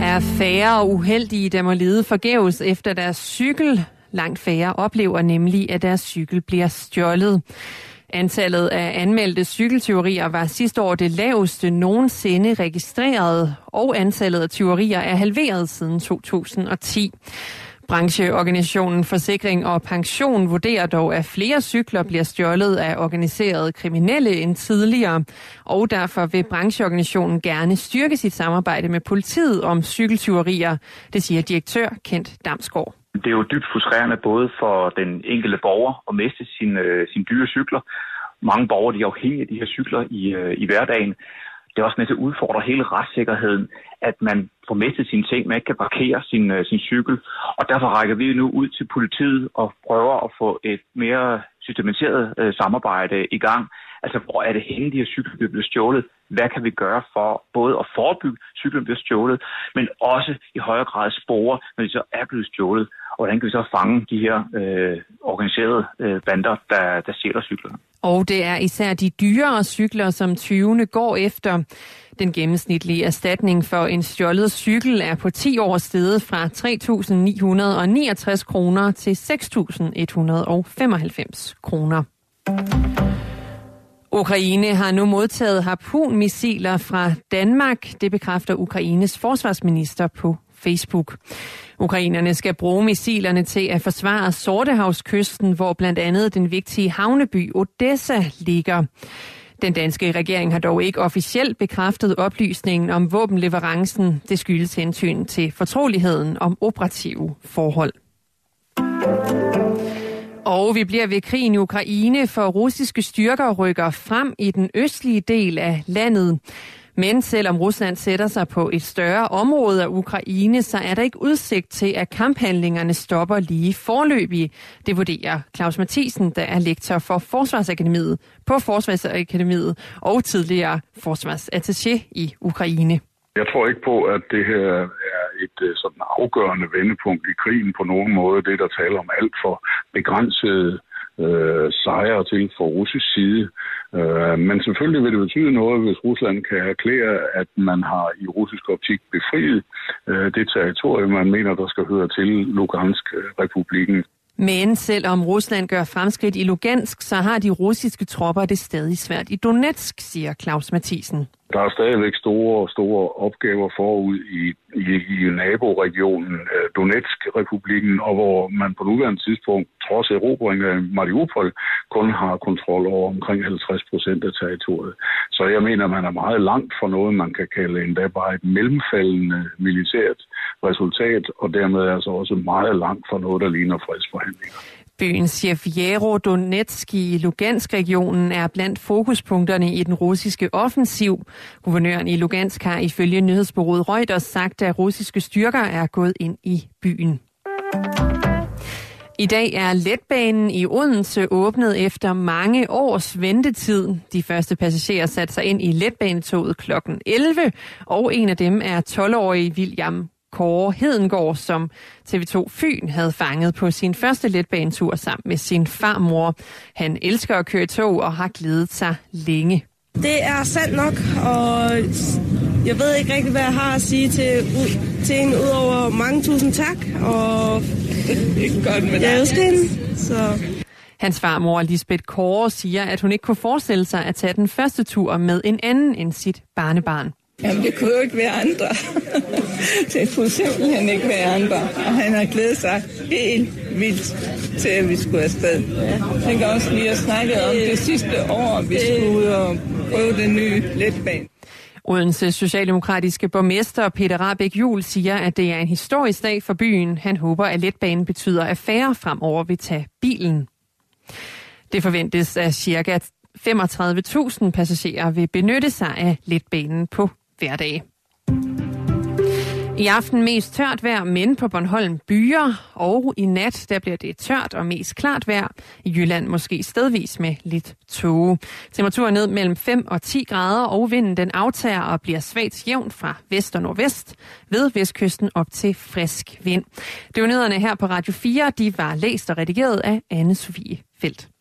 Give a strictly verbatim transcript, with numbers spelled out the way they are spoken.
er færre uheldige, der må lide forgæves efter deres cykel. Langt færre oplever nemlig, at deres cykel bliver stjålet. Antallet af anmeldte cykeltyverier var sidste år det laveste nogensinde registreret, og antallet af tyverier er halveret siden to tusind og ti. Brancheorganisationen Forsikring og Pension vurderer dog, at flere cykler bliver stjålet af organiserede kriminelle end tidligere, og derfor vil brancheorganisationen gerne styrke sit samarbejde med politiet om cykeltyverier, det siger direktør Kent Damsgaard. Det er jo dybt frustrerende både for den enkelte borger at miste sine, sine dyre cykler. Mange borgere de er afhængige af de her cykler i, i hverdagen. Det er også med til at udfordre hele retssikkerheden, at man får mistet sine ting, man ikke kan parkere sin, sin cykel. Og derfor rækker vi nu ud til politiet og prøver at få et mere systematiseret øh, samarbejde i gang. Altså, hvor er det henne, de her cykler bliver stjålet? Hvad kan vi gøre for både at forebygge, at cyklen bliver stjålet, men også i højere grad spore, når de så er blevet stjålet? Og hvordan kan vi så fange de her øh, organiserede øh, bander, der, der stjæler cyklerne? Og det er især de dyrere cykler, som tyvene går efter. Den gennemsnitlige erstatning for en stjålet cykel er på ti år steget fra tre tusind ni hundrede og niogtres kroner til seks tusind et hundrede og femoghalvfems kroner. Ukraine har nu modtaget harpunmissiler fra Danmark. Det bekræfter Ukraines forsvarsminister på Facebook. Ukrainerne skal bruge missilerne til at forsvare Sortehavskysten, hvor blandt andet den vigtige havneby Odessa ligger. Den danske regering har dog ikke officielt bekræftet oplysningen om våbenleverancen. Det skyldes hensyn til fortroligheden om operative forhold. Og vi bliver ved krigen i Ukraine, for russiske styrker rykker frem i den østlige del af landet. Men selvom Rusland sætter sig på et større område af Ukraine, så er der ikke udsigt til, at kamphandlingerne stopper lige forløbig. Det vurderer Claus Mathisen, der er lektor for Forsvarsakademiet på Forsvarsakademiet og tidligere forsvarsattaché i Ukraine. Jeg tror ikke på, at det her er et sådan afgørende vendepunkt i krigen på nogen måde. Det, der taler om alt for begrænsede øh, sejre til fra russisk side. Øh, men selvfølgelig vil det betyde noget, hvis Rusland kan erklære, at man har i russisk optik befriet øh, det territorium, man mener, der skal høre til Lugansk-republikken. Men selvom Rusland gør fremskridt i Lugansk, så har de russiske tropper det stadig svært i Donetsk, siger Claus Mathisen. Der er stadigvæk store, store opgaver forud i, i, i naboregionen Donetsk-republikken, og hvor man på nuværende tidspunkt, trods erobringen af Mariupol, kun har kontrol over omkring halvtreds procent af territoriet. Så jeg mener, man er meget langt fra noget, man kan kalde endda bare et mellemfaldende militært resultat, og dermed altså også meget langt fra noget, der ligner fredsforhandlinger. Byen Sjevjerodonetsk i Lugansk-regionen er blandt fokuspunkterne i den russiske offensiv. Guvernøren i Lugansk har ifølge nyhedsbureauet Reuters sagt, at russiske styrker er gået ind i byen. I dag er letbanen i Odense åbnet efter mange års ventetid. De første passagerer satte sig ind i letbanetoget klokken elleve, og en af dem er tolv-årige William Kåre Hedengård, som T V to Fyn havde fanget på sin første letbanetur sammen med sin farmor. Han elsker at køre tog og har glædet sig længe. Det er sandt nok, og jeg ved ikke rigtig, hvad jeg har at sige til, til en udover mange tusind tak, og jeg elsker hende. Så. Hans farmor Lisbeth Kåre siger, at hun ikke kunne forestille sig at tage den første tur med en anden end sit barnebarn. Jamen, det kunne jo ikke være andre. Det kunne simpelthen ikke være andre. Og han har glædet sig helt vildt til, at vi skulle afsted. Jeg kan også lige have snakket om det sidste år, vi skulle ud og prøve den nye letbane. Odense socialdemokratiske borgmester Peter Rahbæk Juhl siger, at det er en historisk dag for byen. Han håber, at letbanen betyder, at færre fremover vil tage bilen. Det forventes, at ca. femogtredive tusind passagerer vil benytte sig af letbanen på hverdag. I aften mest tørt vejr, men på Bornholm byer, og i nat der bliver det tørt og mest klart vejr. I Jylland måske stedvis med lidt tåge. Temperaturen ned mellem fem og ti grader, og vinden den aftager og bliver svagt jævn fra vest og nordvest. Ved vestkysten op til frisk vind. Det var nyhederne her på Radio fire. De var læst og redigeret af Anne Sofie Felt.